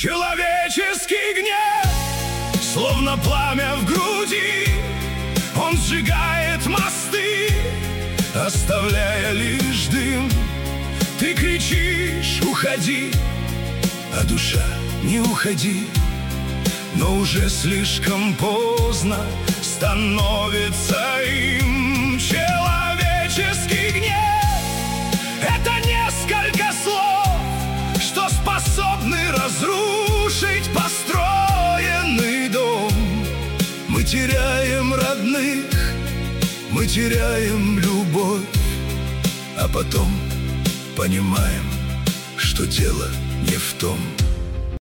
Человеческий гнев, словно пламя в груди, он сжигает мосты, оставляя лишь дым. Ты кричишь: уходи, а душа: не уходи. Но уже слишком поздно становится им. Человеческий гнев — это несколько слов, что способны разрушить построенный дом. Мы теряем родных, мы теряем любовь, а потом понимаем, что дело не в том.